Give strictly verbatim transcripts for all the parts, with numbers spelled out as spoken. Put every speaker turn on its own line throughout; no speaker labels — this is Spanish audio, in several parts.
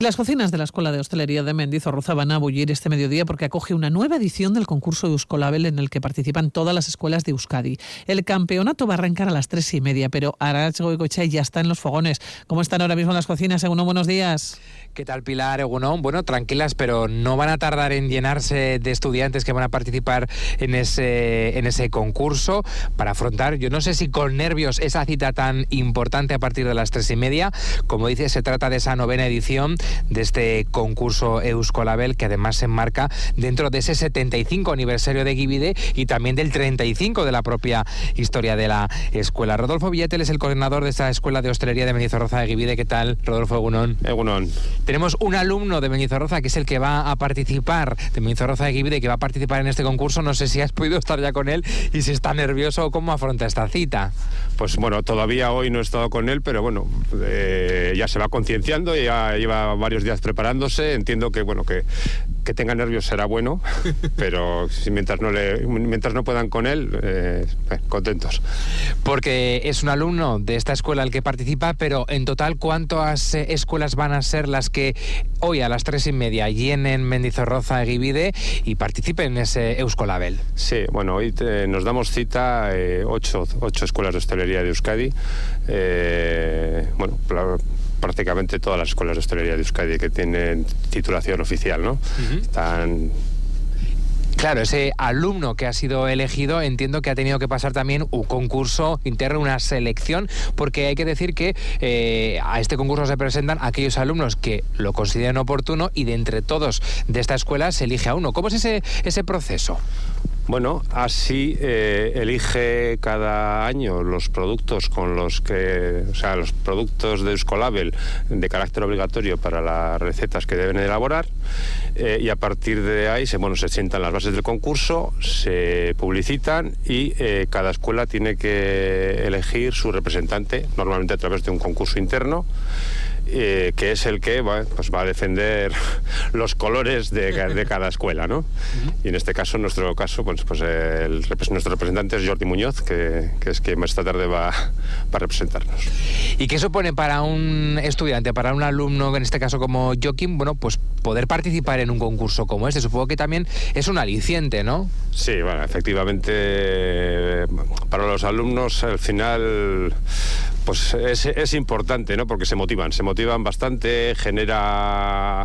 Las cocinas de la Escuela de Hostelería de Mendizorroza van a bullir este mediodía porque acoge una nueva edición del concurso Euskolabel en el que participan todas las escuelas de Euskadi. El campeonato va a arrancar a las tres y media, pero Arantxa Goikoetxea ya está en los fogones. ¿Cómo están ahora mismo las cocinas? Egunon, buenos días.
¿Qué tal, Pilar? Egunon. Bueno, tranquilas, pero no van a tardar en llenarse de estudiantes que van a participar en ese, en ese concurso para afrontar, yo no sé si con nervios, esa cita tan importante a partir de las tres y media. Como dice, se trata de esa novena edición de este concurso Euskolabel, que además se enmarca dentro de ese setenta y cinco aniversario de Egibide y también del treinta y cinco de la propia historia de la escuela. Rodolfo Villatel es el coordinador de esta Escuela de Hostelería de Mendizorroza de Egibide. ¿Qué tal, Rodolfo? Egunon.
Egunon.
Tenemos un alumno de Mendizorroza que es el que va a participar, de Mendizorroza de Egibide, que va a participar en este concurso. No sé si has podido estar ya con él y si está nervioso o cómo afronta esta cita.
Pues bueno, todavía hoy no he estado con él, pero bueno, eh, ya se va concienciando, ya lleva varios días preparándose. Entiendo que bueno que, que tenga nervios será bueno, pero si mientras no le mientras no puedan con él, eh, eh, contentos.
Porque es un alumno de esta escuela el que participa, pero en total, ¿cuántas eh, escuelas van a ser las que hoy a las tres y media llenen Mendizorroza Egibide y participen en ese Euskolabel?
Sí, bueno, hoy te, nos damos cita eh, ocho, ocho escuelas de hostelería de Euskadi. Eh, bueno, la, prácticamente todas las escuelas de hostelería de Euskadi que tienen titulación oficial, ¿no? Uh-huh. Están...
Claro, ese alumno que ha sido elegido, entiendo que ha tenido que pasar también un concurso interno, una selección, porque hay que decir que eh, a este concurso se presentan aquellos alumnos que lo consideren oportuno y de entre todos de esta escuela se elige a uno. ¿Cómo es ese, ese proceso?
Bueno, así eh, elige cada año los productos con los que, o sea, los productos de Euskolabel de carácter obligatorio para las recetas que deben elaborar, eh, y a partir de ahí se, bueno, se sientan las bases del concurso, se publicitan y eh, cada escuela tiene que elegir su representante, normalmente a través de un concurso interno. Eh, que es el que va, pues va a defender los colores de, de cada escuela, ¿no? Y en este caso, en nuestro caso, pues, pues el, nuestro representante es Jordi Muñoz, que, que es quien esta tarde va, va a representarnos.
¿Y qué supone para un estudiante, para un alumno, en este caso como Joaquín, bueno, pues poder participar en un concurso como este? Supongo que también es un aliciente, ¿no?
Sí, bueno, efectivamente, para los alumnos, al final... Pues es, es importante, ¿no? Porque se motivan, se motivan bastante, genera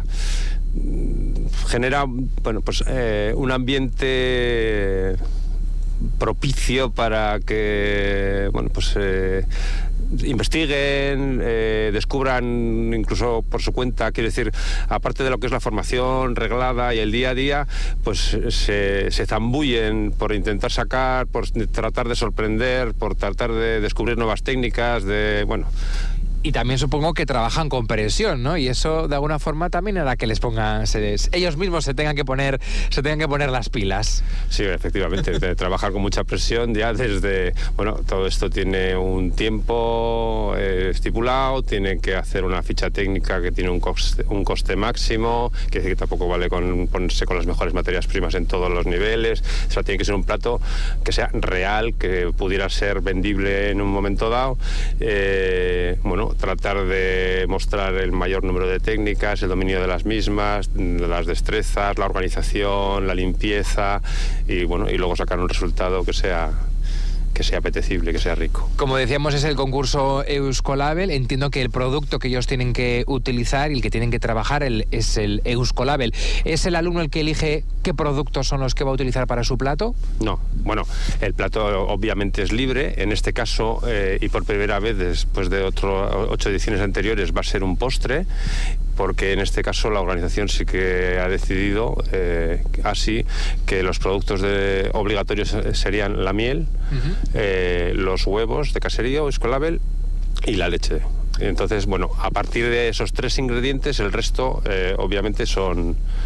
genera bueno pues eh, un ambiente propicio para que bueno pues eh, investiguen, eh, descubran incluso por su cuenta, quiero decir, aparte de lo que es la formación reglada y el día a día, pues se, se zambullen por intentar sacar, por tratar de sorprender, por tratar de descubrir nuevas técnicas, de bueno...
Y también supongo que trabajan con presión, ¿no? Y eso de alguna forma también hará que les pongan, se les, ellos mismos se tengan que poner, se tengan que poner las pilas.
Sí, efectivamente, de trabajar con mucha presión ya desde, bueno, todo esto tiene un tiempo eh, estipulado, tienen que hacer una ficha técnica que tiene un coste, un coste máximo, que dice que tampoco vale con ponerse con las mejores materias primas en todos los niveles. O sea, tiene que ser un plato que sea real, que pudiera ser vendible en un momento dado. Eh, bueno, tratar de mostrar el mayor número de técnicas, el dominio de las mismas, las destrezas, la organización, la limpieza y bueno, y luego sacar un resultado que sea que sea apetecible, que sea rico.
Como decíamos, es el concurso Euskolabel. Entiendo que el producto que ellos tienen que utilizar y el que tienen que trabajar el, es el Euskolabel. ¿Es el alumno el que elige qué productos son los que va a utilizar para su plato?
No, bueno, el plato obviamente es libre. En este caso, eh, y por primera vez después de otro, ocho ediciones anteriores, va a ser un postre, porque en este caso la organización sí que ha decidido eh, así que los productos de, obligatorios serían la miel, uh-huh. eh, los huevos de caserío, Euskolabel, y la leche. Entonces, bueno, a partir de esos tres ingredientes, el resto eh, obviamente son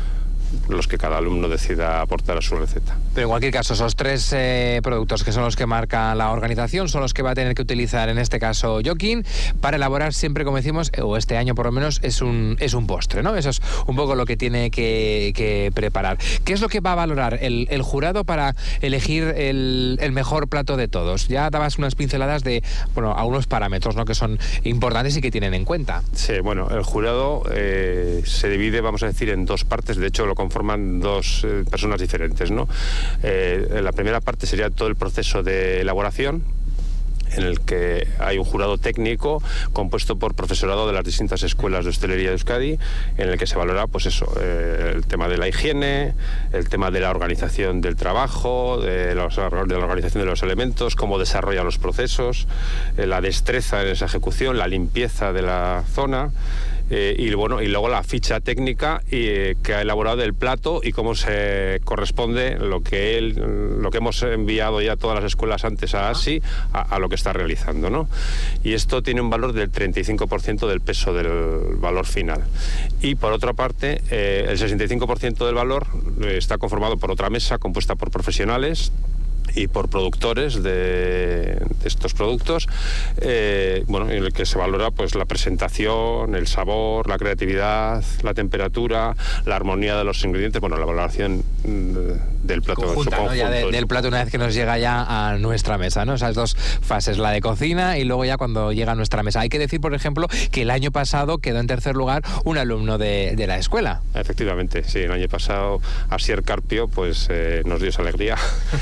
los que cada alumno decida aportar a su receta.
Pero en cualquier caso, esos tres eh, productos que son los que marca la organización son los que va a tener que utilizar en este caso Joaquín para elaborar siempre, como decimos, o este año por lo menos, es un, es un postre, ¿no? Eso es un poco lo que tiene que, que preparar. ¿Qué es lo que va a valorar el, el jurado para elegir el, el mejor plato de todos? Ya dabas unas pinceladas de, bueno, algunos parámetros, ¿no?, que son importantes y que tienen en cuenta.
Sí, bueno, el jurado eh, se divide, vamos a decir, en dos partes. De hecho, lo conforman dos eh, personas diferentes, ¿no? Eh, la primera parte sería todo el proceso de elaboración, en el que hay un jurado técnico compuesto por profesorado de las distintas escuelas de hostelería de Euskadi, en el que se valora, pues eso, eh, el tema de la higiene, el tema de la organización del trabajo, de, los, de la organización de los elementos, cómo desarrolla los procesos, eh, la destreza en esa ejecución, la limpieza de la zona. Eh, y bueno, y luego la ficha técnica eh, que ha elaborado el plato y cómo se corresponde lo que él, lo que hemos enviado ya a todas las escuelas antes a ASI a, a lo que está realizando, ¿no? Y esto tiene un valor del treinta y cinco por ciento del peso del valor final. Y por otra parte, eh, el sesenta y cinco por ciento del valor eh, está conformado por otra mesa compuesta por profesionales y por productores de, de estos productos, eh, bueno, en el que se valora pues la presentación, el sabor, la creatividad, la temperatura, la armonía de los ingredientes, bueno, la valoración del plato
conjunta,
en su
¿no? Ya de, del plato una vez que nos llega ya a nuestra mesa, ¿no? Esas dos fases, la de cocina y luego ya cuando llega a nuestra mesa. Hay que decir, por ejemplo, que el año pasado quedó en tercer lugar un alumno de, de la escuela.
Efectivamente, sí, el año pasado Asier Carpio pues eh, nos dio esa alegría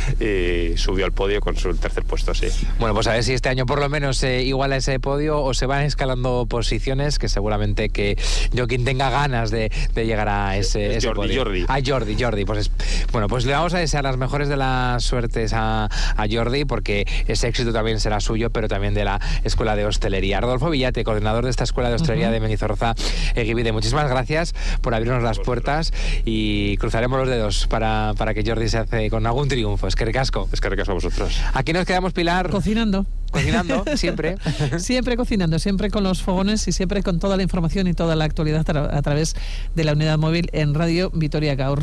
y subió al podio con su tercer puesto, sí.
Bueno, pues a ver si este año por lo menos eh, iguala ese podio o se van escalando posiciones, que seguramente que Joaquín tenga ganas de, de llegar a ese, ese
Jordi,
podio.
Jordi.
A Jordi, Jordi. Pues es, bueno, pues le vamos a desear las mejores de las suertes a, a Jordi, porque ese éxito también será suyo, pero también de la Escuela de Hostelería. Rodolfo Villate, coordinador de esta Escuela de Hostelería uh-huh. de Mendizorroza, Eguibide. Muchísimas gracias por abrirnos las puertas y cruzaremos los dedos para, para que Jordi se hace con algún triunfo. Es que recasco.
Es que recasco a vosotros.
Aquí nos quedamos, Pilar.
Cocinando.
Cocinando, siempre.
Siempre cocinando, siempre con los fogones y siempre con toda la información y toda la actualidad a, tra- a través de la unidad móvil en Radio Vitoria Gaur.